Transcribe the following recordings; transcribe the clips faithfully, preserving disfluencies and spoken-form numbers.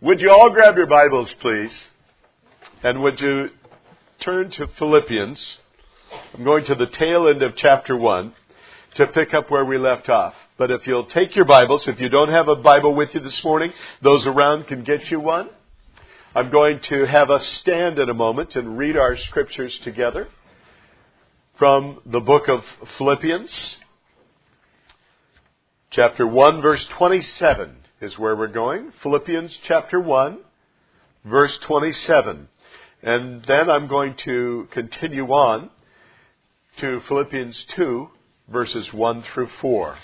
Would you all grab your Bibles, please? And would you turn to Philippians? I'm going to the tail end of chapter one to pick up where we left off. But if you'll take your Bibles, if you don't have a Bible with you this morning, those around can get you one. I'm going to have us stand in a moment and read our scriptures together from the book of Philippians. Chapter one, verse twenty-seven is where we're going. Philippians chapter one, verse twenty-seven. And then I'm going to continue on to Philippians two, verses one through four.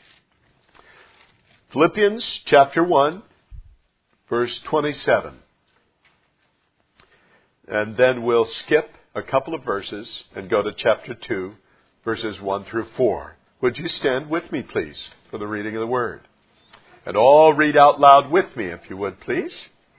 Philippians chapter one, verse twenty-seven. And then we'll skip a couple of verses and go to chapter two, verses one through four. Would you stand with me, please, for the reading of the Word? And all read out loud with me, if you would, please.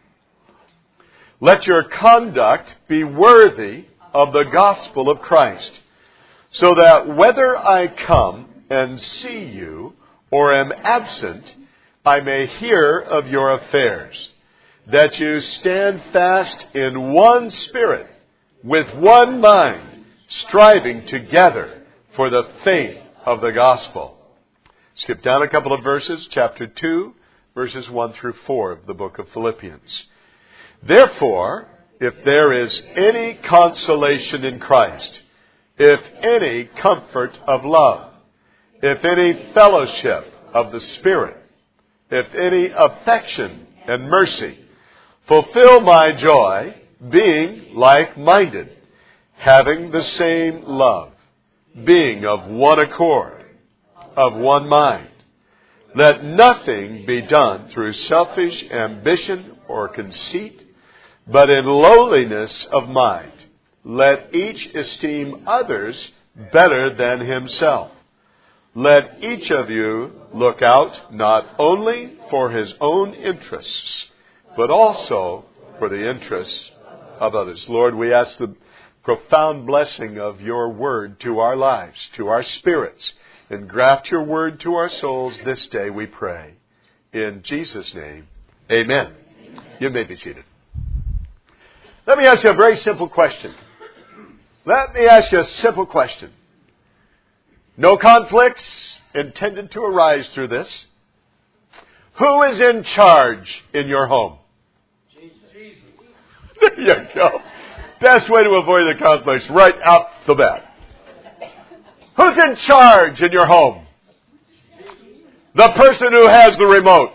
Let your conduct be worthy of the gospel of Christ, so that whether I come and see you or am absent, I may hear of your affairs, that you stand fast in one spirit, with one mind, striving together for the faith of the gospel. Skip down a couple of verses, chapter two, verses one through four of the book of Philippians. Therefore, if there is any consolation in Christ, if any comfort of love, if any fellowship of the Spirit, if any affection and mercy, fulfill my joy, being like-minded, having the same love, being of one accord, of one mind. Let nothing be done through selfish ambition or conceit, but in lowliness of mind. Let each esteem others better than himself. Let each of you look out not only for his own interests, but also for the interests of others. Lord, we ask the profound blessing of your word to our lives, to our spirits. And graft your word to our souls this day, we pray. In Jesus' name, amen. Amen. You may be seated. Let me ask you a very simple question. Let me ask you a simple question. No conflicts intended to arise through this. Who is in charge in your home? Jesus. There you go. Best way to avoid the conflicts right out the bat. Who's in charge in your home? The person who has the remote.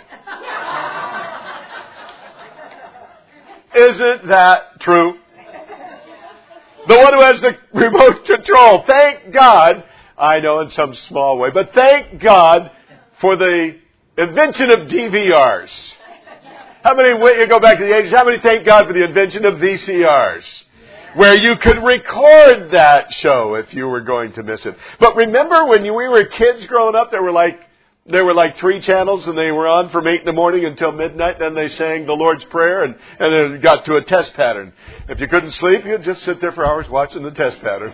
Isn't that true? The one who has the remote control. Thank God, I know in some small way, but thank God for the invention of D V Rs. How many, you go back to the ages, how many thank God for the invention of V C Rs? Where you could record that show if you were going to miss it. But remember when we were kids growing up, there were like there were like three channels and they were on from eight in the morning until midnight. Then they sang the Lord's Prayer and, and then it got to a test pattern. If you couldn't sleep, you'd just sit there for hours watching the test pattern.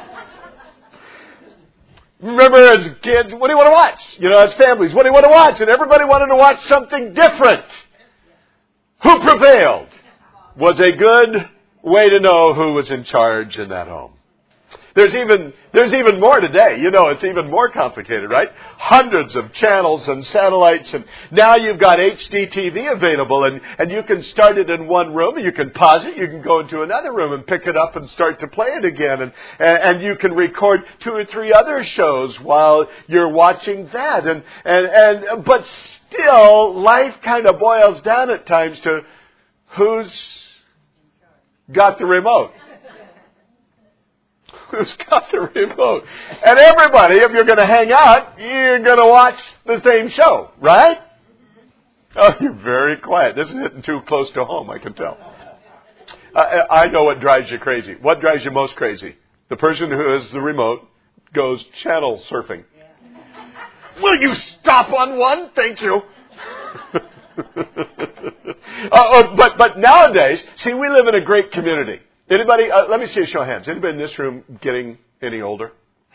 Remember as kids, what do you want to watch? You know, as families, what do you want to watch? And everybody wanted to watch something different. Who prevailed? Was a good way to know who was in charge in that home. There's even there's even more today. You know, it's even more complicated, right? Hundreds of channels and satellites, and now you've got H D T V available, and, and you can start it in one room, and you can pause it, you can go into another room and pick it up and start to play it again, and, and, and you can record two or three other shows while you're watching that. And, and, and but still, life kind of boils down at times to who's got the remote. Who's got the remote? And everybody, if you're going to hang out, you're going to watch the same show, right? Oh, you're very quiet. This is hitting too close to home, I can tell. I, I know what drives you crazy. What drives you most crazy? The person who has the remote goes channel surfing. Will you stop on one? Thank you. uh, but but nowadays, see, we live in a great community. Anybody? Uh, let me see a show of hands. Anybody in this room getting any older?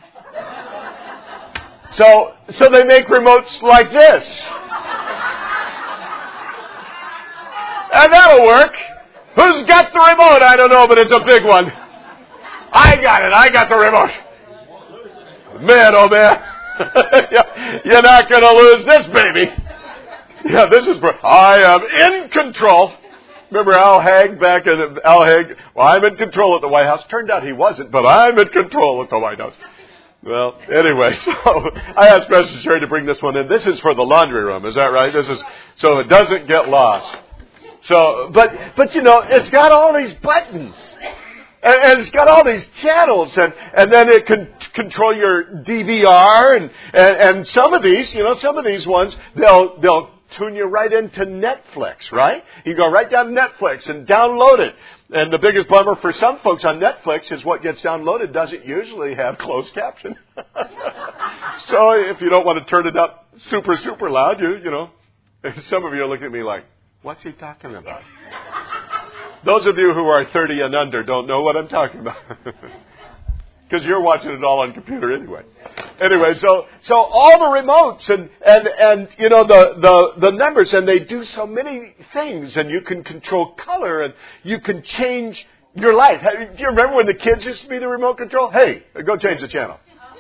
So so they make remotes like this. And that'll work. Who's got the remote? I don't know, but it's a big one. I got it. I got the remote. Man, oh man. You're not going to lose this baby. Yeah, this is... I am in control. Remember Al Haig back in... Al Haig, well, I'm in control at the White House. Turned out he wasn't, but I'm in control at the White House. Well, anyway, so I asked Pastor Sherry to bring this one in. This is for the laundry room, is that right? This is so it doesn't get lost. So, but but you know, it's got all these buttons, and, and it's got all these channels, and, and then it can control your D V R, and, and and some of these, you know, some of these ones they'll they'll tune you right into Netflix, right? You go right down to Netflix and download it. And the biggest bummer for some folks on Netflix is what gets downloaded doesn't usually have closed caption. So if you don't want to turn it up super, super loud, you you know, some of you are looking at me like, what's he talking about? Those of you who are thirty and under don't know what I'm talking about. Because you're watching it all on computer anyway. Anyway, so so all the remotes and, and, and you know, the, the, the numbers, and they do so many things, and you can control color, and you can change your life. Do you remember when the kids used to be the remote control? Hey, go change the channel.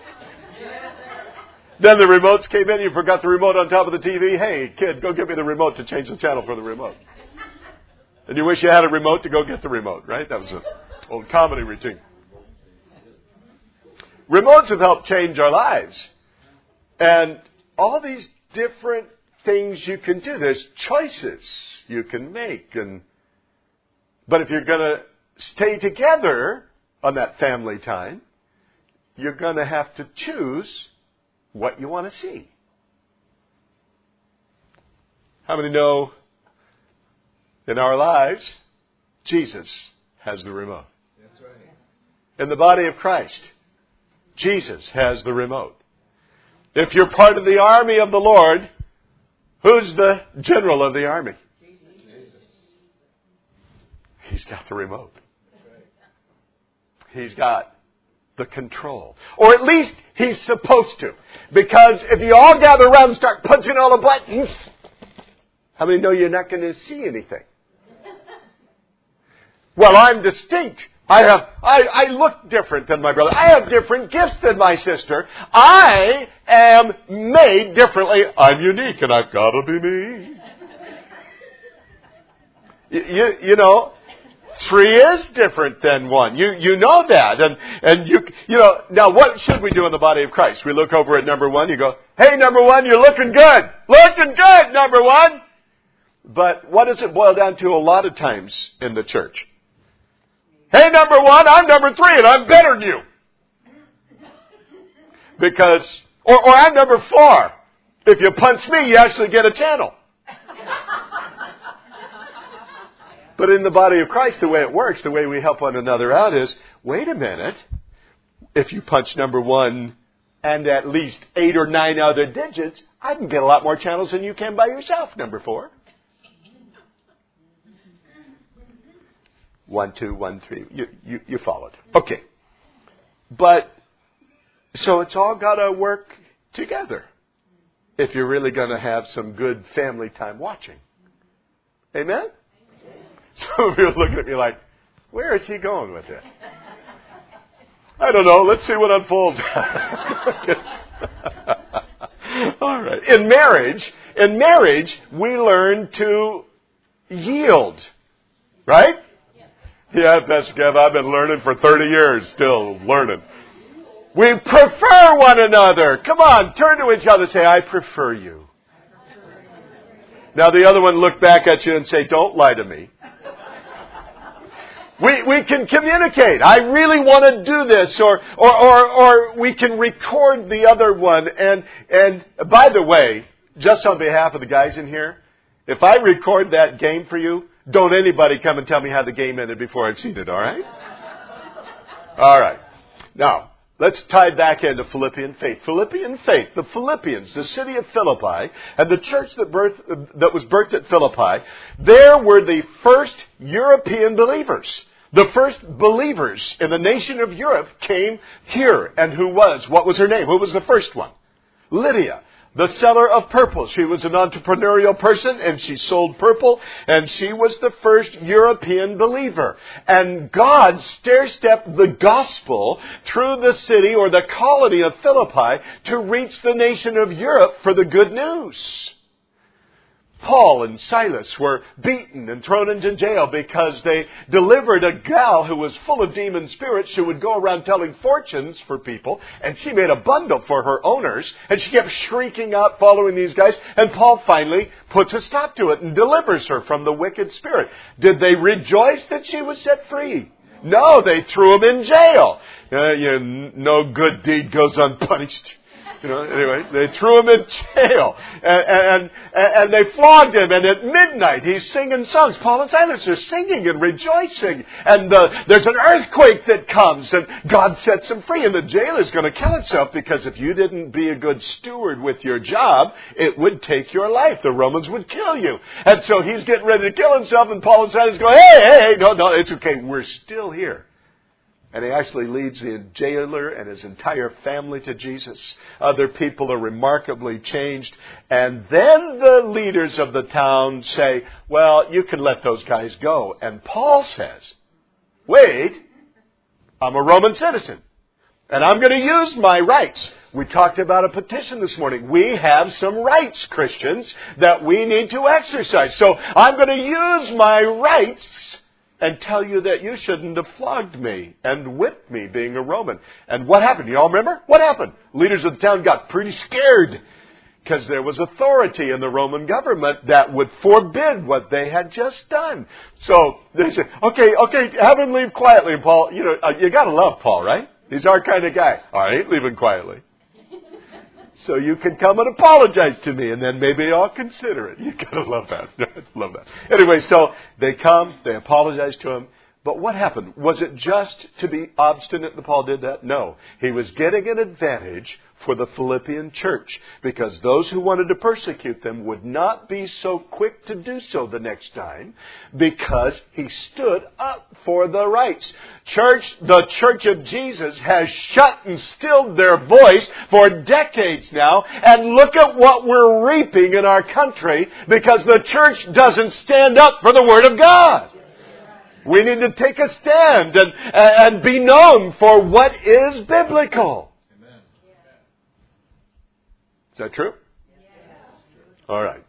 Then the remotes came in, you forgot the remote on top of the T V. Hey, kid, go get me the remote to change the channel for the remote. And you wish you had a remote to go get the remote, right? That was an old comedy routine. Remotes have helped change our lives. And all these different things you can do. There's choices you can make. And but if you're going to stay together on that family time, you're going to have to choose what you want to see. How many know in our lives, Jesus has the remote? That's right. In the body of Christ, Jesus has the remote. If you're part of the army of the Lord, who's the general of the army? Jesus. He's got the remote. He's got the control. Or at least he's supposed to. Because if you all gather around and start punching all the buttons, how many know you're not going to see anything? Well, I'm distinct. I have, I, I look different than my brother. I have different gifts than my sister. I am made differently. I'm unique and I've got to be me. You, you, you know, three is different than one. You, you know that. And, and you, you know, now what should we do in the body of Christ? We look over at number one. You go, hey, number one, you're looking good. Looking good, number one. But what does it boil down to a lot of times in the church? Hey, number one, I'm number three, and I'm better than you. Because, or, or I'm number four. If you punch me, you actually get a channel. But in the body of Christ, the way it works, the way we help one another out is, wait a minute. If you punch number one and at least eight or nine other digits, I can get a lot more channels than you can by yourself, number four. One, two, one, three. You, you, you followed. Okay. But, so it's all got to work together if you're really going to have some good family time watching. Amen? Some of you are looking at me like, where is he going with this? I don't know. Let's see what unfolds. All right. In marriage, in marriage, we learn to yield. Right? Yeah, Pastor Kev, I've been learning for thirty years, still learning. We prefer one another. Come on, turn to each other and say, I prefer you. Now the other one look back at you and say, don't lie to me. We we can communicate. I really want to do this, or or or, or we can record the other one. And and by the way, just on behalf of the guys in here, if I record that game for you, don't anybody come and tell me how the game ended before I've seen it, all right? All right. Now, let's tie back into Philippian faith. Philippian faith, the Philippians, the city of Philippi, and the church that, birthed, that was birthed at Philippi, there were the first European believers. The first believers in the nation of Europe came here. And who was? What was her name? Who was the first one? Lydia. the seller of purple. She was an entrepreneurial person, and she sold purple, and she was the first European believer. And God stair-stepped the gospel through the city or the colony of Philippi to reach the nation of Europe for the good news. Paul and Silas were beaten and thrown into jail because they delivered a gal who was full of demon spirits who would go around telling fortunes for people. And she made a bundle for her owners. And she kept shrieking out following these guys. And Paul finally puts a stop to it and delivers her from the wicked spirit. Did they rejoice that she was set free? No, they threw him in jail. Uh, you know, no good deed goes unpunished. You know, anyway, they threw him in jail, and, and, and they flogged him, and at midnight he's singing songs. Paul and Silas are singing and rejoicing, and uh, there's an earthquake that comes, and God sets him free, and the jailer's going to kill himself, because if you didn't be a good steward with your job, it would take your life. The Romans would kill you. And so he's getting ready to kill himself, and Paul and Silas go, hey, hey, hey, no, no, it's okay, we're still here. And he actually leads the jailer and his entire family to Jesus. Other people are remarkably changed. And then the leaders of the town say, well, you can let those guys go. And Paul says, wait, I'm a Roman citizen. And I'm going to use my rights. We talked about a petition this morning. We have some rights, Christians, that we need to exercise. So I'm going to use my rights and tell you that you shouldn't have flogged me and whipped me being a Roman. And what happened? You all remember? What happened? Leaders of the town got pretty scared because there was authority in the Roman government that would forbid what they had just done. So they said, okay, okay, have him leave quietly. And Paul, you know, you got to love Paul, right? He's our kind of guy. All right, leave him quietly. So you can come and apologize to me, and then maybe I'll consider it. You gotta love that. Love that. Anyway, so they come, they apologize to him. But what happened? Was it just to be obstinate that Paul did that? No. He was getting an advantage for the Philippian church, because those who wanted to persecute them would not be so quick to do so the next time, because he stood up for the rights. Church, the Church of Jesus has shut and stilled their voice for decades now, and look at what we're reaping in our country because the church doesn't stand up for the Word of God. We need to take a stand and, and be known for what is biblical. Amen. Is that true? Yeah. All right.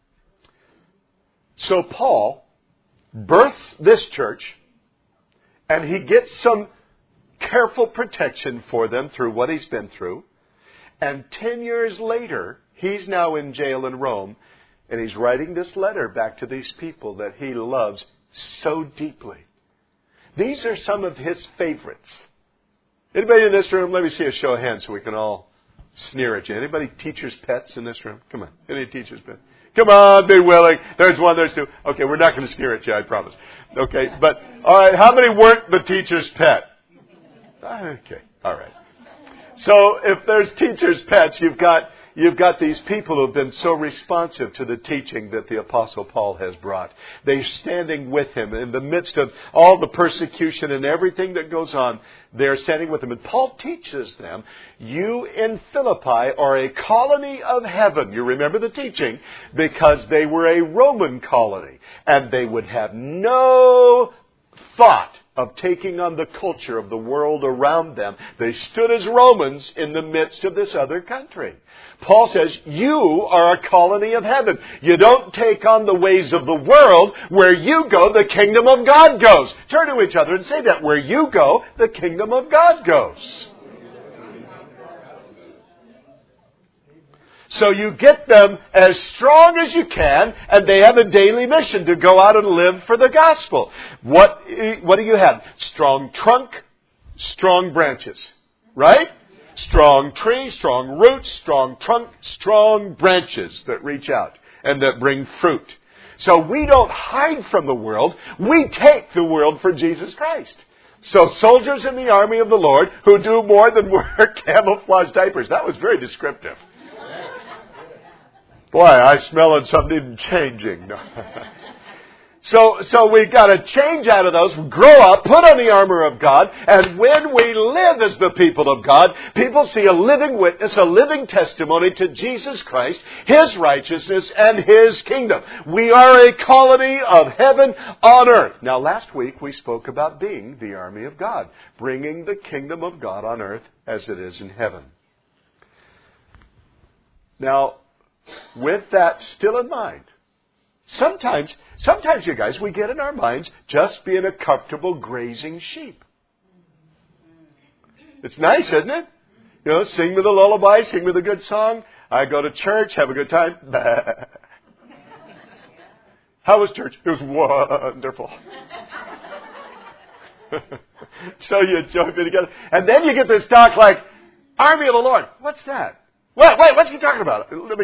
So Paul births this church, and he gets some careful protection for them through what he's been through. And ten years later, he's now in jail in Rome, and he's writing this letter back to these people that he loves so deeply. These are some of his favorites. Anybody in this room? Let me see a show of hands so we can all sneer at you. Anybody teachers' pets in this room? Come on. Any teachers' pets? Come on, be willing. There's one, there's two. Okay, we're not going to sneer at you, I promise. Okay, but, all right, how many weren't the teacher's pet? Okay, all right. So if there's teachers' pets, you've got You've got these people who have been so responsive to the teaching that the Apostle Paul has brought. They're standing with him in the midst of all the persecution and everything that goes on. They're standing with him. And Paul teaches them, you in Philippi are a colony of heaven. You remember the teaching, because they were a Roman colony. And they would have no thought of taking on the culture of the world around them. They stood as Romans in the midst of this other country. Paul says, you are a colony of heaven. You don't take on the ways of the world. Where you go, the kingdom of God goes. Turn to each other and say that. Where you go, the kingdom of God goes. So you get them as strong as you can, and they have a daily mission to go out and live for the gospel. What, what do you have? Strong trunk, strong branches. Right? Strong tree, strong roots, strong trunk, strong branches that reach out and that bring fruit. So we don't hide from the world. We take the world for Jesus Christ. So soldiers in the army of the Lord who do more than wear camouflage diapers. That was very descriptive. Boy, I smell it something changing. So, so we've got to change out of those, grow up, put on the armor of God, and when we live as the people of God, people see a living witness, a living testimony to Jesus Christ, His righteousness, and His kingdom. We are a colony of heaven on earth. Now, last week we spoke about being the army of God, bringing the kingdom of God on earth as it is in heaven. Now, with that still in mind, Sometimes, sometimes, you guys, we get in our minds just being a comfortable grazing sheep. It's nice, isn't it? You know, sing me the lullaby, sing me the good song. I go to church, have a good time. How was church? It was wonderful. So you join me together. And then you get this talk like, Army of the Lord. What's that? Wait, wait, what's he talking about? Let me...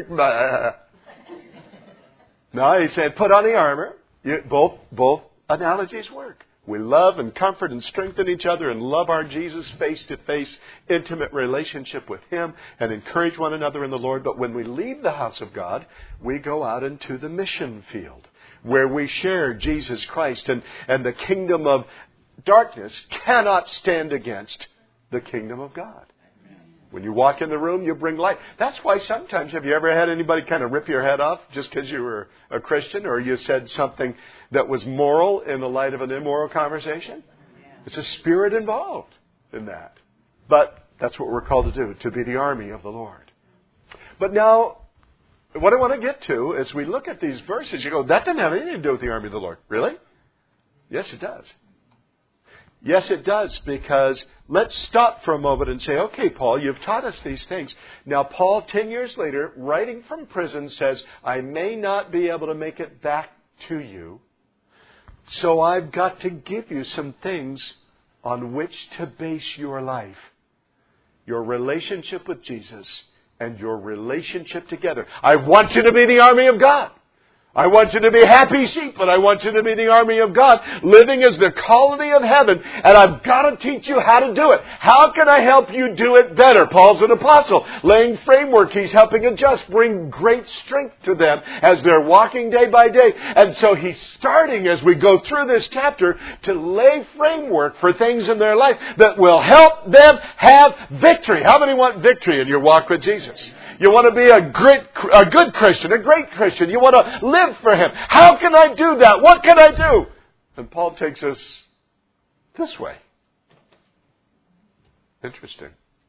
No, he said, put on the armor. You, both, both analogies work. We love and comfort and strengthen each other and love our Jesus face-to-face, intimate relationship with Him and encourage one another in the Lord. But when we leave the house of God, we go out into the mission field where we share Jesus Christ. And, and the kingdom of darkness cannot stand against the kingdom of God. When you walk in the room, you bring light. That's why sometimes, have you ever had anybody kind of rip your head off just because you were a Christian or you said something that was moral in the light of an immoral conversation? It's a spirit involved in that. But that's what we're called to do, to be the army of the Lord. But now, what I want to get to as we look at these verses, you go, that doesn't have anything to do with the army of the Lord. Really? Yes, it does. Yes, it does, because let's stop for a moment and say, okay, Paul, you've taught us these things. Now, Paul, ten years later, writing from prison, says, I may not be able to make it back to you, so I've got to give you some things on which to base your life. Your relationship with Jesus and your relationship together. I want you to be the army of God. I want you to be happy sheep, but I want you to be the army of God, living as the colony of heaven, and I've got to teach you how to do it. How can I help you do it better? Paul's an apostle, laying framework. He's helping adjust, bring great strength to them as they're walking day by day. And so he's starting, as we go through this chapter, to lay framework for things in their life that will help them have victory. How many want victory in your walk with Jesus? You want to be a great, a good Christian, a great Christian. You want to live for Him. How can I do that? What can I do? And Paul takes us this way. Interesting.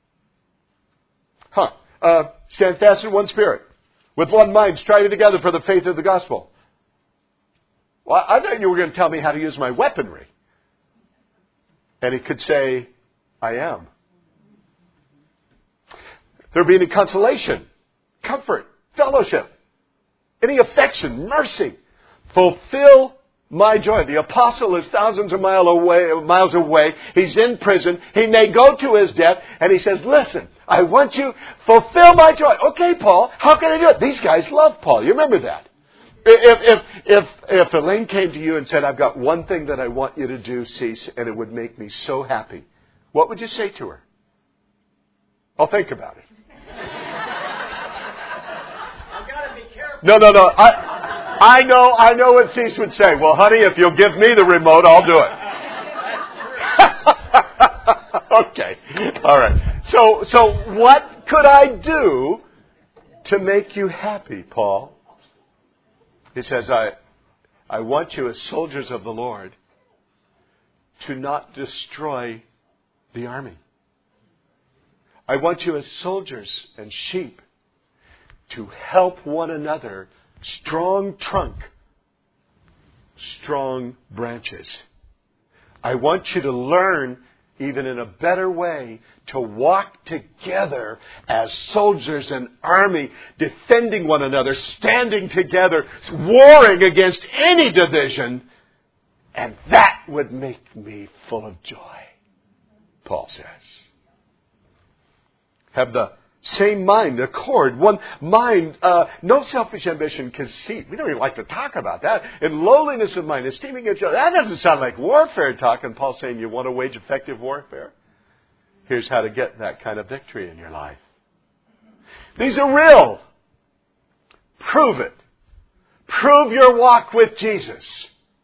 Huh. Uh, stand fast in one spirit, with one mind, striving together for the faith of the gospel. Well, I thought you were going to tell me how to use my weaponry. And he could say, I am. There be any consolation, comfort, fellowship, any affection, mercy. Fulfill my joy. The apostle is thousands of mile away, miles away. He's in prison. He may go to his death. And he says, listen, I want you, fulfill my joy. Okay, Paul, how can I do it? These guys love Paul. You remember that. If, if, if, if Elaine came to you and said, I've got one thing that I want you to do, Cease, and it would make me so happy, what would you say to her? I'll think about it. No, no, no. I, I know, I know what Cease would say. Well, honey, if you'll give me the remote, I'll do it. Okay. All right. So, so what could I do to make you happy, Paul? He says, I, I want you as soldiers of the Lord to not destroy the army. I want you as soldiers and sheep to help one another, strong trunk, strong branches. I want you to learn, even in a better way, to walk together as soldiers and army, defending one another, standing together, warring against any division. And that would make me full of joy, Paul says. Have the same mind, accord, one mind, uh, no selfish ambition, conceit. We don't even like to talk about that. In lowliness of mind, esteeming each other. That doesn't sound like warfare talk. And Paul's saying, you want to wage effective warfare? Here's how to get that kind of victory in your life. These are real. Prove it. Prove your walk with Jesus.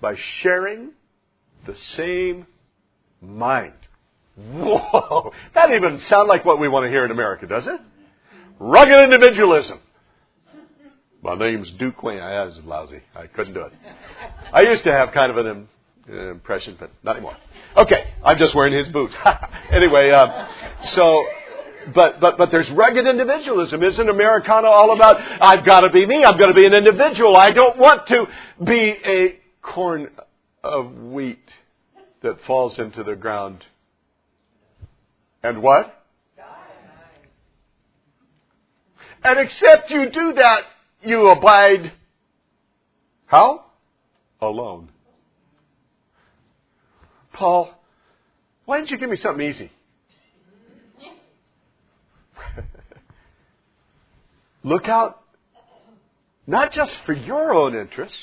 by sharing the same mind. Whoa! That doesn't even sound like what we want to hear in America, does it? Rugged individualism. My name's Duke Wayne. I was lousy. I couldn't do it. I used to have kind of an uh, impression, but not anymore. Okay, I'm just wearing his boots. Anyway, uh, so, but but but there's rugged individualism. Isn't Americana all about, I've got to be me, I've got to be an individual, I don't want to be a corn of wheat that falls into the ground. And what? And except you do that, you abide, how? Alone. Paul, why didn't you give me something easy? Look out, not just for your own interests,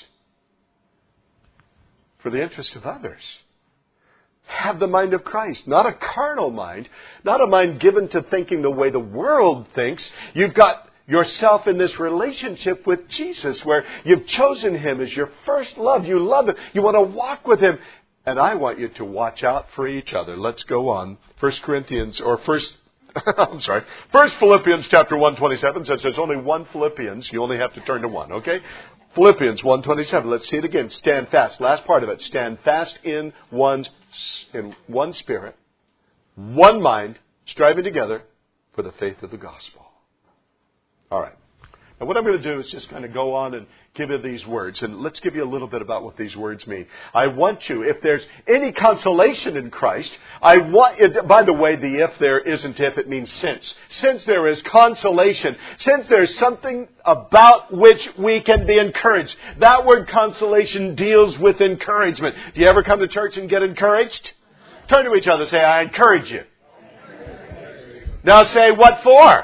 for the interest of others. Have the mind of Christ, not a carnal mind, not a mind given to thinking the way the world thinks. You've got yourself in this relationship with Jesus where you've chosen Him as your first love. You love Him. You want to walk with Him. And I want you to watch out for each other. Let's go on. First Corinthians, or First, I'm sorry, First Philippians chapter one twenty-seven says there's only one Philippians. You only have to turn to one, okay? Philippians one twenty-seven. Let's see it again. Stand fast. Last part of it. Stand fast in one, in one spirit, one mind, striving together for the faith of the gospel. All right. Now what I'm going to do is just kind of go on and give you these words. And let's give you a little bit about what these words mean. I want you, if there's any consolation in Christ, I want, it, by the way, the if there isn't if, it means since. Since there is consolation, since there's something about which we can be encouraged. That word consolation deals with encouragement. Do you ever come to church and get encouraged? Turn to each other and say, I encourage you. Now say, what for?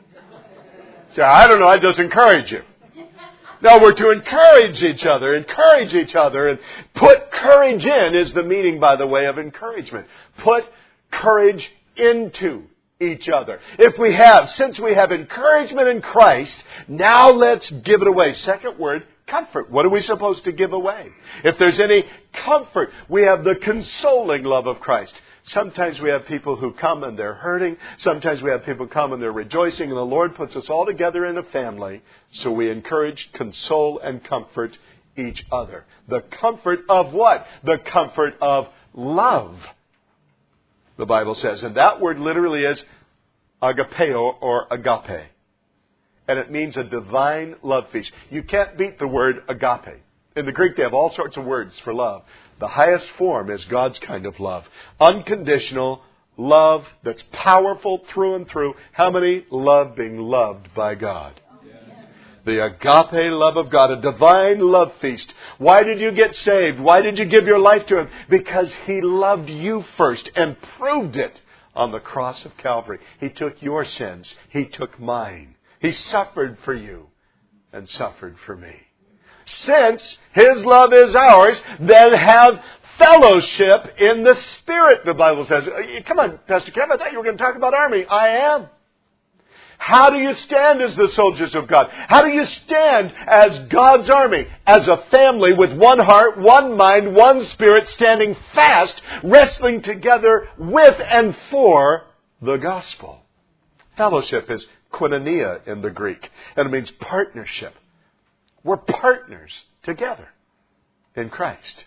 Say, I don't know, I just encourage you. No, we're to encourage each other, encourage each other, and put courage in is the meaning, by the way, of encouragement. Put courage into each other. If we have, since we have encouragement in Christ, now let's give it away. Second word, comfort. What are we supposed to give away? If there's any comfort, we have the consoling love of Christ. Sometimes we have people who come and they're hurting. Sometimes we have people come and they're rejoicing. And the Lord puts us all together in a family. So we encourage, console, and comfort each other. The comfort of what? The comfort of love, the Bible says. And that word literally is agapeo or agape. And it means a divine love feast. You can't beat the word agape. In the Greek, they have all sorts of words for love. The highest form is God's kind of love. Unconditional love that's powerful through and through. How many love being loved by God? The agape love of God, a divine love feast. Why did you get saved? Why did you give your life to Him? Because He loved you first and proved it on the cross of Calvary. He took your sins. He took mine. He suffered for you and suffered for me. Since His love is ours, then have fellowship in the Spirit, the Bible says. Come on, Pastor Kevin, I thought you were going to talk about army. I am. How do you stand as the soldiers of God? How do you stand as God's army? As a family with one heart, one mind, one spirit, standing fast, wrestling together with and for the gospel. Fellowship is koinonia in the Greek, and it means partnership. We're partners together in Christ.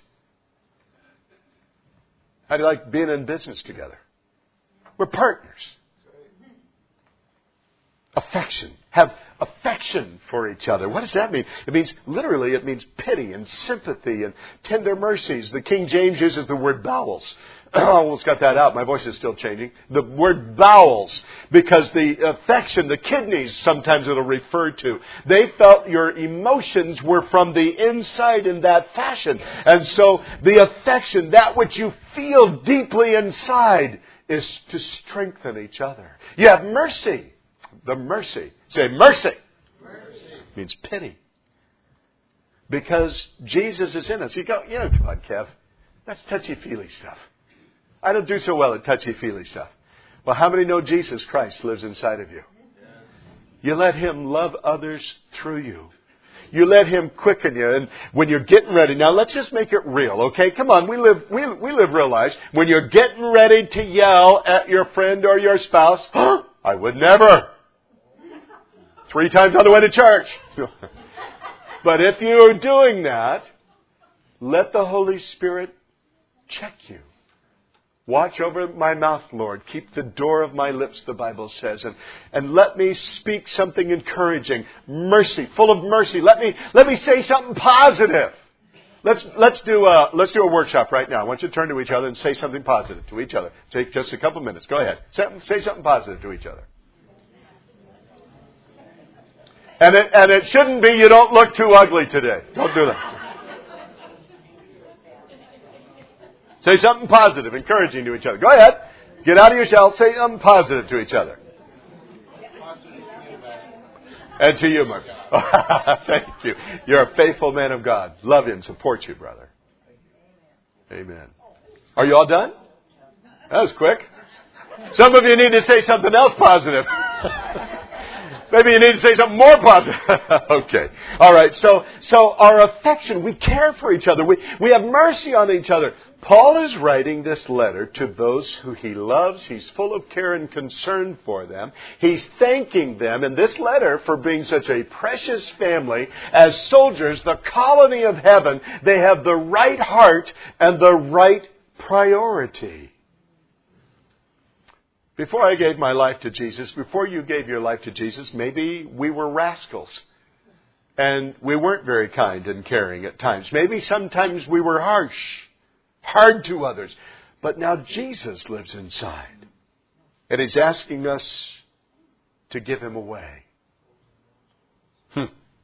How do you like being in business together? We're partners. Affection. Have affection for each other. What does that mean? It means, literally, it means pity and sympathy and tender mercies. The King James uses the word bowels. I almost got that out. My voice is still changing. The word bowels, because the affection, the kidneys, sometimes it'll refer to. They felt your emotions were from the inside in that fashion. And so the affection, that which you feel deeply inside, is to strengthen each other. You have mercy. The mercy. Say mercy. Mercy. Means pity. Because Jesus is in us. You go, you know, come on, Kev. That's touchy-feely stuff. I don't do so well at touchy-feely stuff. Well, how many know Jesus Christ lives inside of you? You let Him love others through you. you let Him quicken you. And when you're getting ready, now let's just make it real, okay? Come on, we live, we, we live real lives. When you're getting ready to yell at your friend or your spouse, oh, I would never. Three times on the way to church. But if you're doing that, let the Holy Spirit check you. Watch over my mouth, Lord. Keep the door of my lips, the Bible says. And, and let me speak something encouraging. Mercy, full of mercy. Let me, let me say something positive. Let's, let's do a, let's do a workshop right now. I want you to turn to each other and say something positive to each other. Take just a couple minutes. Go ahead. Say, say something positive to each other. And it, and it shouldn't be you don't look too ugly today. Don't do that. Say something positive, encouraging to each other. Go ahead. Get out of your shell. Say something positive to each other. And to you, Mark. Thank you. You're a faithful man of God. Love you and support you, brother. Amen. Are you all done? That was quick. Some of you need to say something else positive. Maybe you need to say something more positive. Okay. All right. So, so our affection, we care for each other. We, we have mercy on each other. Paul is writing this letter to those who he loves. He's full of care and concern for them. He's thanking them in this letter for being such a precious family. As soldiers, the colony of heaven, they have the right heart and the right priority. Before I gave my life to Jesus, before you gave your life to Jesus, maybe we were rascals. And we weren't very kind and caring at times. Maybe sometimes we were harsh. Hard to others. But now Jesus lives inside. And He's asking us to give Him away. Hmm.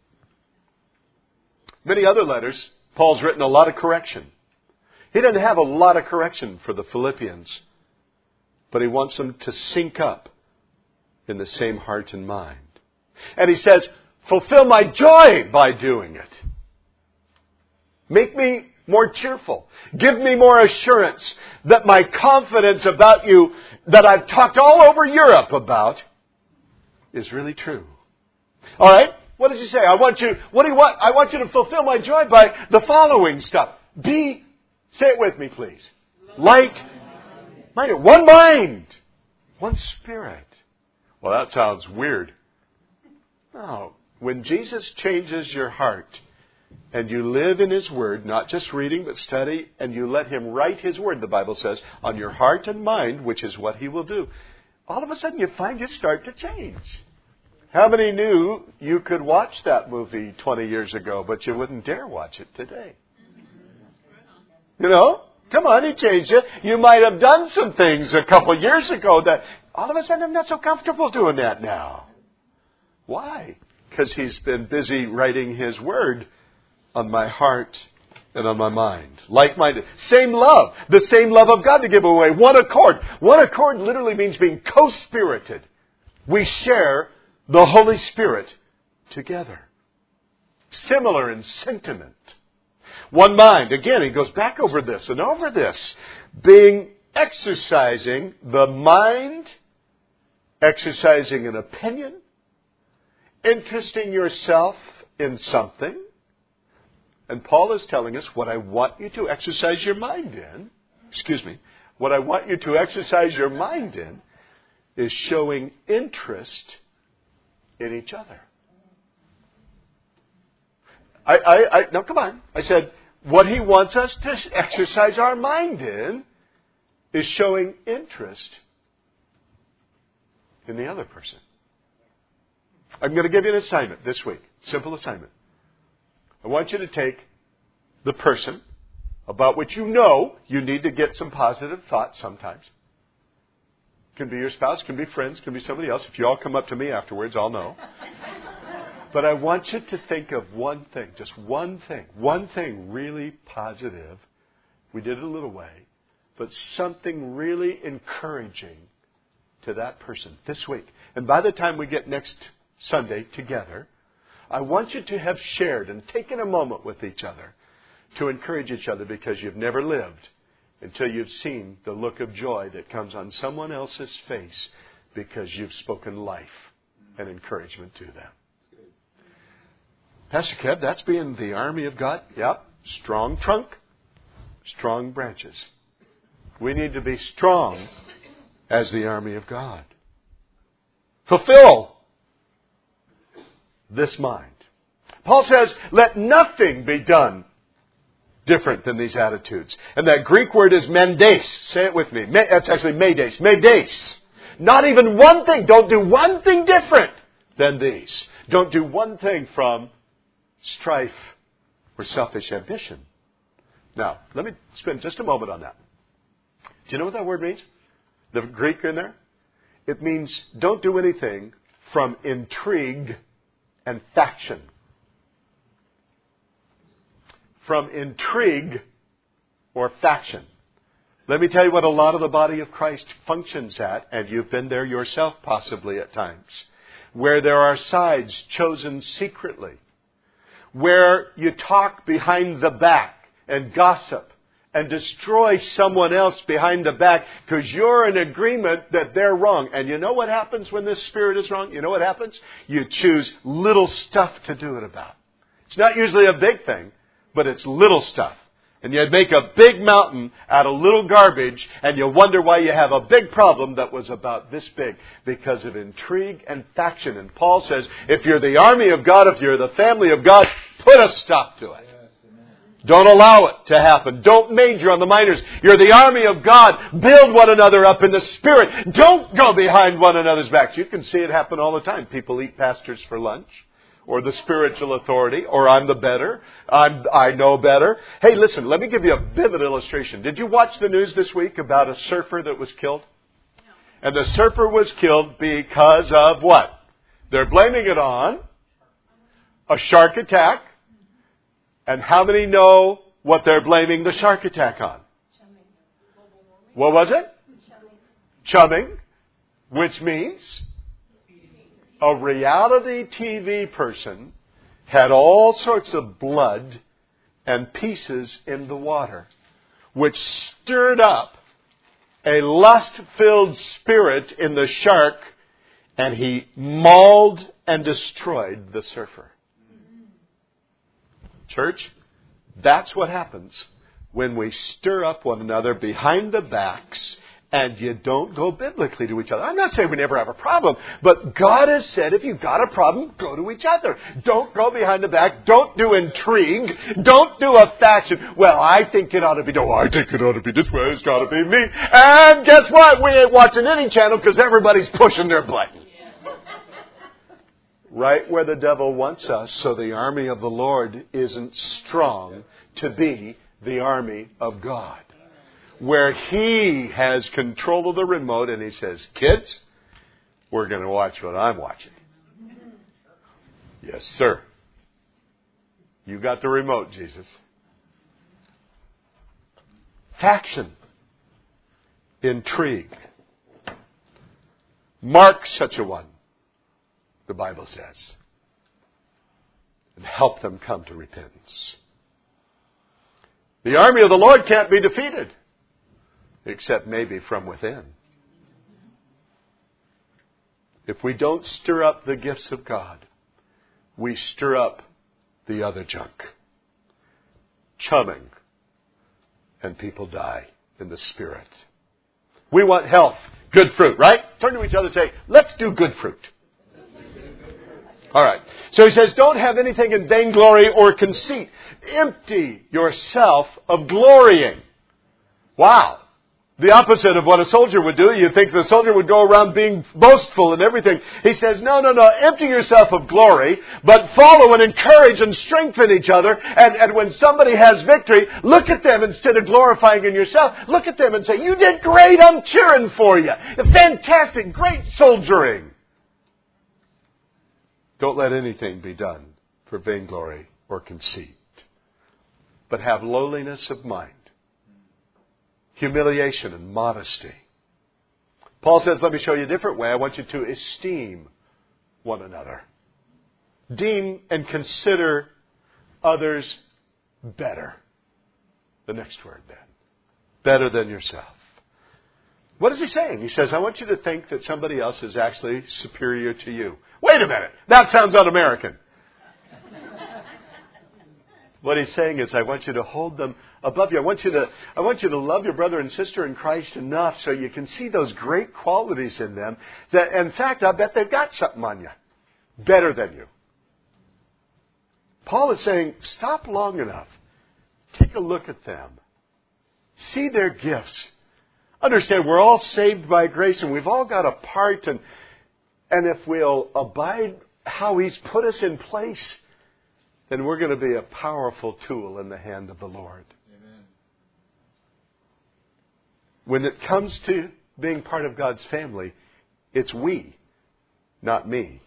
Many other letters, Paul's written a lot of correction. He doesn't have a lot of correction for the Philippians. But he wants them to sync up in the same heart and mind. And he says, fulfill my joy by doing it. Make me more cheerful. Give me more assurance that my confidence about you that I've talked all over Europe about is really true. All right? What does he say? I want you, what do you want? I want you to fulfill my joy by the following stuff. Be, say it with me, please. Like minded. One mind. One spirit. Well, that sounds weird. No. When Jesus changes your heart, and you live in His Word, not just reading, but study, and you let Him write His Word, the Bible says, on your heart and mind, which is what He will do, all of a sudden you find you start to change. How many knew you could watch that movie twenty years ago, but you wouldn't dare watch it today? You know? Come on, He changed you. You might have done some things a couple years ago that all of a sudden I'm not so comfortable doing that now. Why? Because He's been busy writing His Word on my heart and on my mind. Like-minded. Same love. The same love of God to give away. One accord. One accord literally means being co-spirited. We share the Holy Spirit together. Similar in sentiment. One mind. Again, he goes back over this and over this. Being, exercising the mind, exercising an opinion, interesting yourself in something. And Paul is telling us what I want you to exercise your mind in, excuse me, what I want you to exercise your mind in is showing interest in each other. I, I, I, no, come on. I said, what he wants us to exercise our mind in is showing interest in the other person. I'm going to give you an assignment this week. Simple assignment. I want you to take the person about which you know you need to get some positive thoughts sometimes. It can be your spouse, can be friends, can be somebody else. If you all come up to me afterwards, I'll know. But I want you to think of one thing, just one thing, one thing really positive. We did it a little way, but something really encouraging to that person this week. And by the time we get next Sunday together, I want you to have shared and taken a moment with each other to encourage each other, because you've never lived until you've seen the look of joy that comes on someone else's face because you've spoken life and encouragement to them. Pastor Kev, that's being the army of God. Yep. Strong trunk, strong branches. We need to be strong as the army of God. Fulfill this mind. Paul says, let nothing be done different than these attitudes. And that Greek word is mendes. Say it with me. That's actually medes. Medes. Not even one thing. Don't do one thing different than these. Don't do one thing from strife or selfish ambition. Now, let me spend just a moment on that. Do you know what that word means? The Greek in there? It means don't do anything from intrigue and faction. From intrigue or faction. Let me tell you what a lot of the body of Christ functions at, and you've been there yourself possibly at times, where there are sides chosen secretly, where you talk behind the back and gossip and destroy someone else behind the back because you're in agreement that they're wrong. And you know what happens when this spirit is wrong? You know what happens? You choose little stuff to do it about. It's not usually a big thing, but it's little stuff. And you make a big mountain out of little garbage, and you wonder why you have a big problem that was about this big, because of intrigue and faction. And Paul says, if you're the army of God, if you're the family of God, put a stop to it. Don't allow it to happen. Don't major on the minors. You're the army of God. Build one another up in the Spirit. Don't go behind one another's backs. You can see it happen all the time. People eat pastors for lunch, or the spiritual authority, or I'm the better, I'm, I know better. Hey, listen, let me give you a vivid illustration. Did you watch the news this week about a surfer that was killed? And the surfer was killed because of what? They're blaming it on a shark attack. And how many know what they're blaming the shark attack on? What was it? Chumming, which means a reality T V person had all sorts of blood and pieces in the water, which stirred up a lust-filled spirit in the shark, and he mauled and destroyed the surfer. Church, that's what happens when we stir up one another behind the backs and you don't go biblically to each other. I'm not saying we never have a problem, but God has said if you've got a problem, go to each other. Don't go behind the back. Don't do intrigue. Don't do a faction. Well, I think it ought to be, no, I think it ought to be this way. It's got to be me. And guess what? We ain't watching any channel because everybody's pushing their button. Right where the devil wants us, so the army of the Lord isn't strong to be the army of God. Where He has control of the remote and He says, kids, we're going to watch what I'm watching. Yes, sir. You got the remote, Jesus. Faction. Intrigue. Mark such a one, the Bible says, and help them come to repentance. The army of the Lord can't be defeated, except maybe from within. If we don't stir up the gifts of God, we stir up the other junk. Chumming, and people die in the Spirit. We want health, good fruit, right? Turn to each other and say, let's do good fruit. All right. So he says, don't have anything in vainglory or conceit. Empty yourself of glorying. Wow. The opposite of what a soldier would do. You'd think the soldier would go around being boastful and everything. He says, no, no, no. Empty yourself of glory, but follow and encourage and strengthen each other. And, and when somebody has victory, look at them instead of glorifying in yourself. Look at them and say, you did great. I'm cheering for you. Fantastic. Great soldiering. Don't let anything be done for vainglory or conceit, but have lowliness of mind, humiliation and modesty. Paul says, let me show you a different way. I want you to esteem one another. Deem and consider others better. The next word then. Better than yourself. What is he saying? He says, I want you to think that somebody else is actually superior to you. Wait a minute. That sounds un-American. What he's saying is, I want you to hold them above you. I want you to, I want you to love your brother and sister in Christ enough so you can see those great qualities in them that, in fact, I bet they've got something on you. Better than you. Paul is saying, stop long enough. Take a look at them. See their gifts. Understand, we're all saved by grace and we've all got a part. And, and if we'll abide how He's put us in place, then we're going to be a powerful tool in the hand of the Lord. Amen. When it comes to being part of God's family, it's we, not me.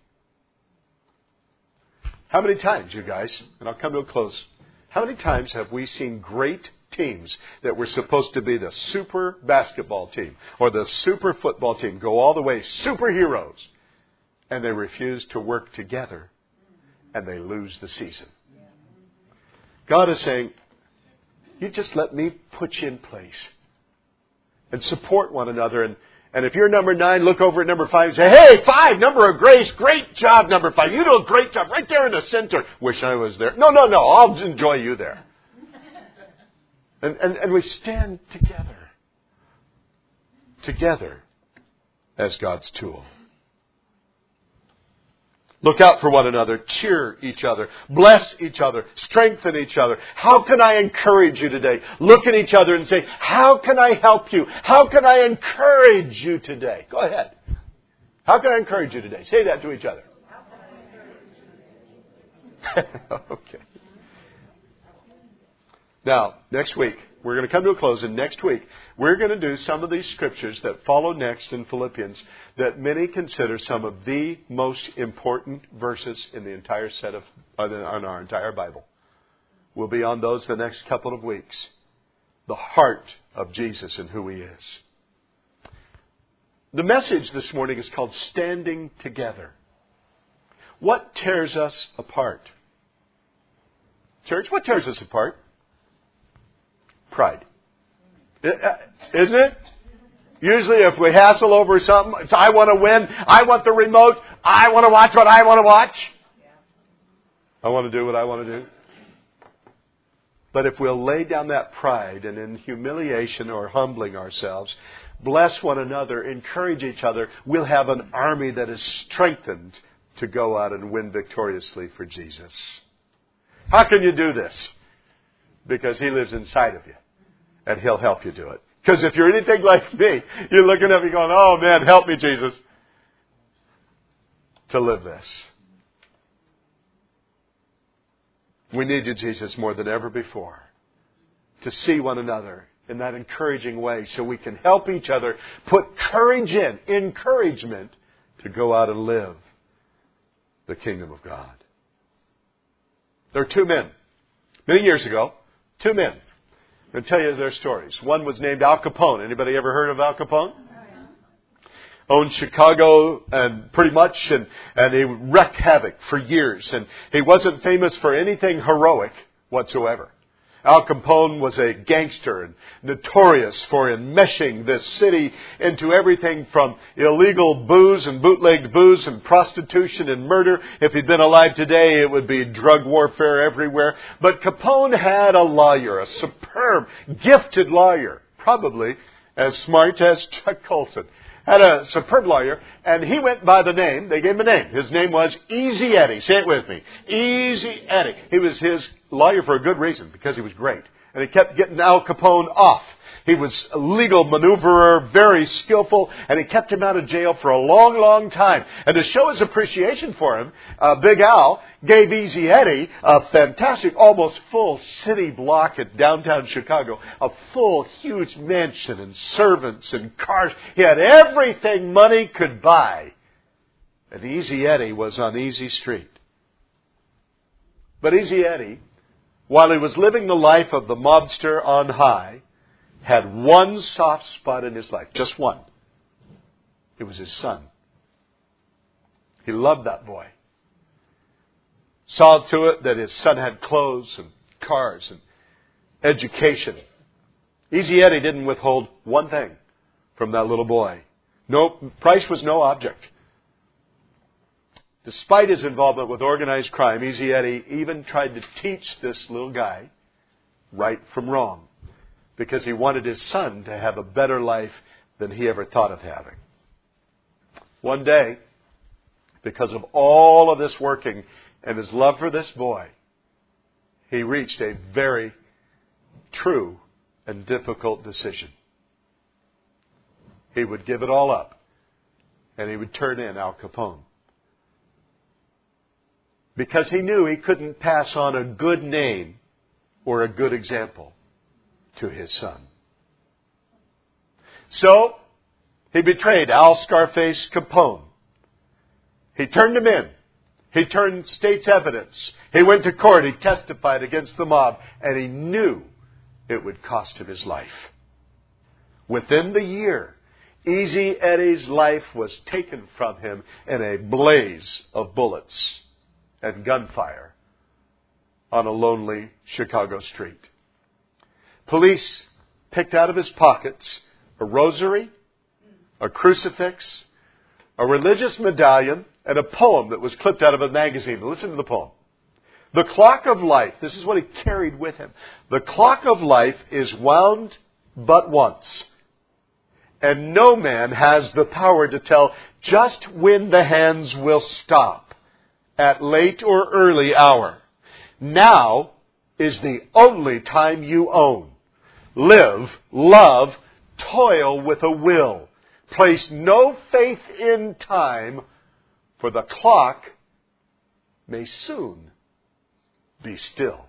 How many times, you guys, and I'll come to a close, how many times have we seen great teams that were supposed to be the super basketball team or the super football team go all the way, superheroes, and they refuse to work together and they lose the season? God is saying, you just let me put you in place and support one another. And, and if you're number nine, look over at number five and say, hey, five, number of grace, great job, number five. You do a great job right there in the center. Wish I was there. No, no, no, I'll enjoy you there. And, and, and we stand together. Together as God's tool. Look out for one another. Cheer each other. Bless each other. Strengthen each other. How can I encourage you today? Look at each other and say, how can I help you? How can I encourage you today? Go ahead. How can I encourage you today? Say that to each other. Okay. Now, next week, we're going to come to a close, and next week, we're going to do some of these scriptures that follow next in Philippians that many consider some of the most important verses in the entire set of, on our entire Bible. We'll be on those the next couple of weeks. The heart of Jesus and who He is. The message this morning is called Standing Together. What tears us apart? Church, what tears us apart? Pride. Isn't it? Usually if we hassle over something, it's I want to win, I want the remote, I want to watch what I want to watch. I want to do what I want to do. But if we'll lay down that pride and in humiliation or humbling ourselves, bless one another, encourage each other, we'll have an army that is strengthened to go out and win victoriously for Jesus. How can you do this? Because He lives inside of you. And He'll help you do it. Because if you're anything like me, you're looking at me going, oh man, help me, Jesus, to live this. We need you, Jesus, more than ever before. To see one another in that encouraging way so we can help each other put courage in, encouragement to go out and live the kingdom of God. There are two men, many years ago, two men. I'm going to tell you their stories. One was named Al Capone. Anybody ever heard of Al Capone? Owned Chicago and pretty much, and, and he wreaked havoc for years. And he wasn't famous for anything heroic whatsoever. Al Capone was a gangster and notorious for enmeshing this city into everything from illegal booze and bootlegged booze and prostitution and murder. If he'd been alive today, it would be drug warfare everywhere. But Capone had a lawyer, a superb, gifted lawyer, probably as smart as Chuck Colson. Had a superb lawyer, and he went by the name, they gave him a name. His name was Easy Eddie. Say it with me. Easy Eddie. He was his lawyer for a good reason, because he was great. And he kept getting Al Capone off. He was a legal maneuverer, very skillful, and he kept him out of jail for a long, long time. And to show his appreciation for him, uh, Big Al gave Easy Eddie a fantastic, almost full city block at downtown Chicago. A full, huge mansion and servants and cars. He had everything money could buy. And Easy Eddie was on Easy Street. But Easy Eddie, while he was living the life of the mobster on high, had one soft spot in his life. Just one. It was his son. He loved that boy. Saw to it that his son had clothes and cars and education. Easy Eddie didn't withhold one thing from that little boy. No, price was no object. Despite his involvement with organized crime, Easy Eddie even tried to teach this little guy right from wrong, because he wanted his son to have a better life than he ever thought of having. One day, because of all of this working and his love for this boy, he reached a very true and difficult decision. He would give it all up, and he would turn in Al Capone. Because he knew he couldn't pass on a good name or a good example to his son. So, he betrayed Al Scarface Capone. He turned him in. He turned state's evidence. He went to court. He testified against the mob. And he knew it would cost him his life. Within the year, Easy Eddie's life was taken from him in a blaze of bullets and gunfire on a lonely Chicago street. Police picked out of his pockets a rosary, a crucifix, a religious medallion, and a poem that was clipped out of a magazine. Listen to the poem. The clock of life, this is what he carried with him. The clock of life is wound but once, and no man has the power to tell just when the hands will stop, at late or early hour. Now is the only time you own. Live, love, toil with a will. Place no faith in time, for the clock may soon be still.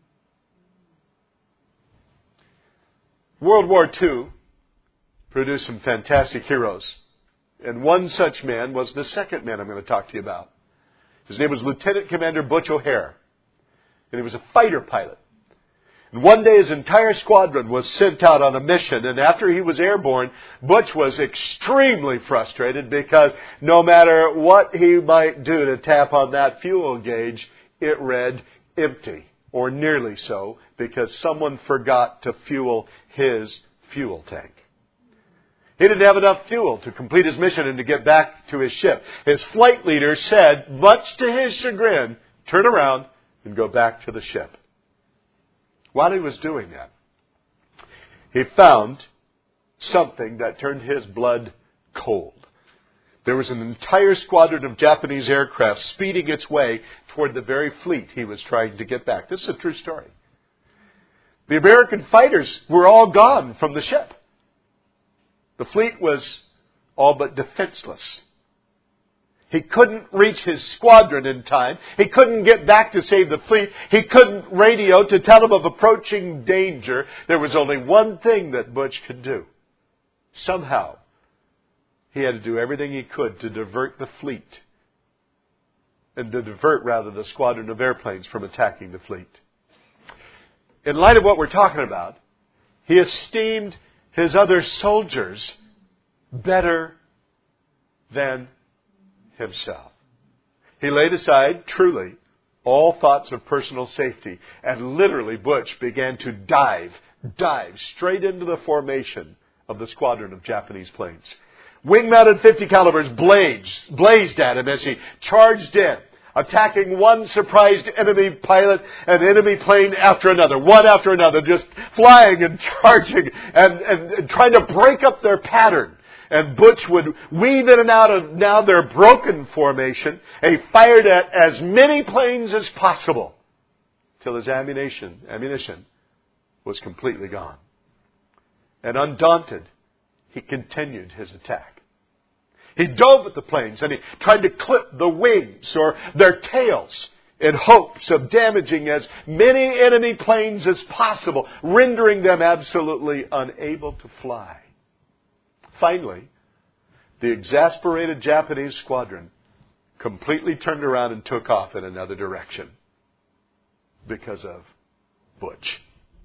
World War Two produced some fantastic heroes. And one such man was the second man I'm going to talk to you about. His name was Lieutenant Commander Butch O'Hare. And he was a fighter pilot. And one day his entire squadron was sent out on a mission. And after he was airborne, Butch was extremely frustrated because no matter what he might do to tap on that fuel gauge, it read empty, or nearly so, because someone forgot to fuel his fuel tank. He didn't have enough fuel to complete his mission and to get back to his ship. His flight leader said, much to his chagrin, turn around and go back to the ship. While he was doing that, he found something that turned his blood cold. There was an entire squadron of Japanese aircraft speeding its way toward the very fleet he was trying to get back. This is a true story. The American fighters were all gone from the ship. The fleet was all but defenseless. He couldn't reach his squadron in time. He couldn't get back to save the fleet. He couldn't radio to tell them of approaching danger. There was only one thing that Butch could do. Somehow, he had to do everything he could to divert the fleet. And to divert, rather, the squadron of airplanes from attacking the fleet. In light of what we're talking about, he esteemed his other soldiers better than himself. He laid aside, truly, all thoughts of personal safety. And literally, Butch began to dive, dive straight into the formation of the squadron of Japanese planes. Wing-mounted fifty calibers blazed, blazed at him as he charged in, attacking one surprised enemy pilot and enemy plane after another, one after another, just flying and charging and, and, and trying to break up their pattern. And Butch would weave in and out of now their broken formation, and he fired at as many planes as possible till his ammunition, ammunition was completely gone. And undaunted, he continued his attack. He dove at the planes and he tried to clip the wings or their tails in hopes of damaging as many enemy planes as possible, rendering them absolutely unable to fly. Finally, the exasperated Japanese squadron completely turned around and took off in another direction because of Butch.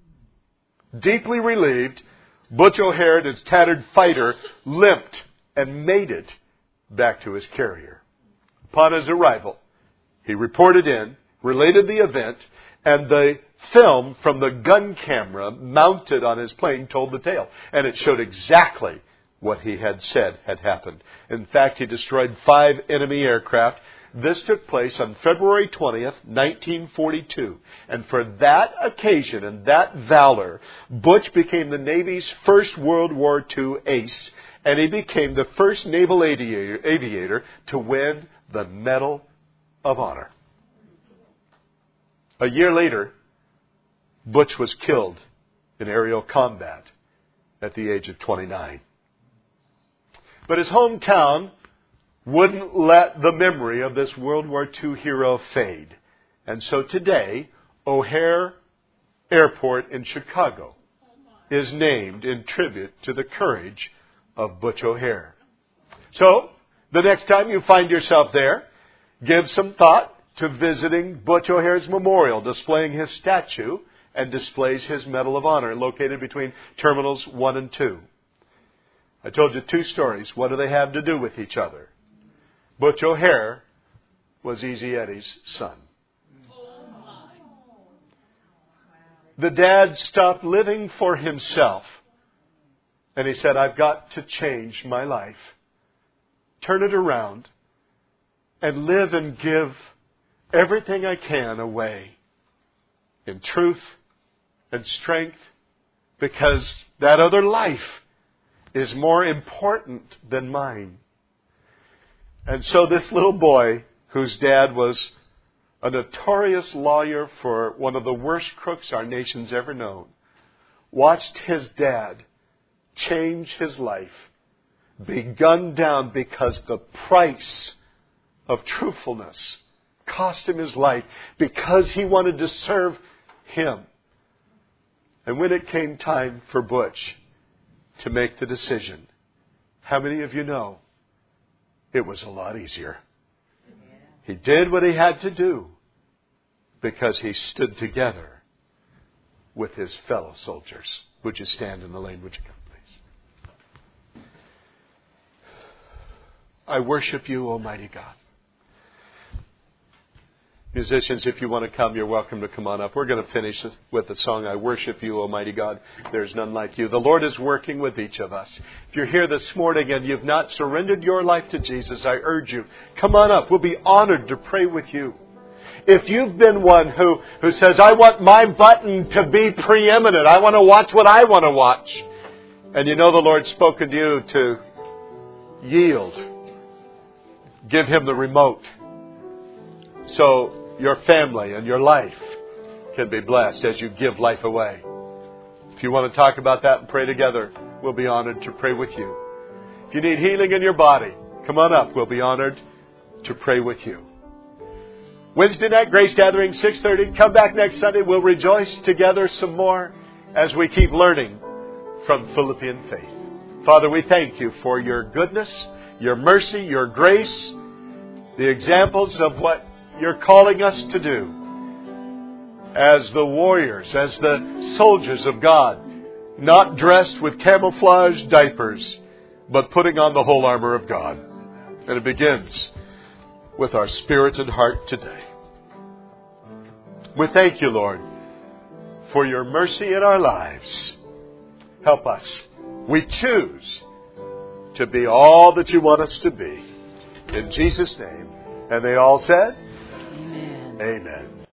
Deeply relieved, Butch O'Hare and his tattered fighter limped and made it back to his carrier. Upon his arrival, he reported in, related the event, and the film from the gun camera mounted on his plane told the tale. And it showed exactly what he had said had happened. In fact, he destroyed five enemy aircraft, This took place on February twentieth, nineteen forty-two. And for that occasion and that valor, Butch became the Navy's first World War Two ace, and he became the first naval aviator, aviator to win the Medal of Honor. A year later, Butch was killed in aerial combat at the age of twenty-nine. But his hometown wouldn't let the memory of this World War Two hero fade. And so today, O'Hare Airport in Chicago is named in tribute to the courage of Butch O'Hare. So, the next time you find yourself there, give some thought to visiting Butch O'Hare's memorial, displaying his statue and displays his Medal of Honor, located between Terminals one and two. I told you two stories. What do they have to do with each other? Butch O'Hare was Easy Eddie's son. The dad stopped living for himself, and he said, I've got to change my life, turn it around, and live and give everything I can away in truth and strength, because that other life is more important than mine. And so this little boy, whose dad was a notorious lawyer for one of the worst crooks our nation's ever known, watched his dad change his life, be gunned down because the price of truthfulness cost him his life, because he wanted to serve him. And when it came time for Butch to make the decision, how many of you know it was a lot easier? He did what he had to do because he stood together with his fellow soldiers. Would you stand in the lane? Would you come, please? I worship you, Almighty God. Musicians, if you want to come, you're welcome to come on up. We're going to finish with the song, I Worship You, Almighty God. There's none like you. The Lord is working with each of us. If you're here this morning and you've not surrendered your life to Jesus, I urge you, come on up. We'll be honored to pray with you. If you've been one who, who says, I want my button to be preeminent, I want to watch what I want to watch, and you know the Lord's spoken to you to yield, give Him the remote, so your family and your life can be blessed as you give life away. If you want to talk about that and pray together, we'll be honored to pray with you. If you need healing in your body, come on up. We'll be honored to pray with you. Wednesday night, Grace Gathering, six thirty. Come back next Sunday. We'll rejoice together some more as we keep learning from Philippian faith. Father, we thank you for your goodness, your mercy, your grace, the examples of what you're calling us to do as the warriors, as the soldiers of God, not dressed with camouflage diapers, but putting on the whole armor of God. And it begins with our spirit and heart today. We thank you, Lord, for your mercy in our lives. Help us. We choose to be all that you want us to be. In Jesus' name. And they all said, Amen. Amen.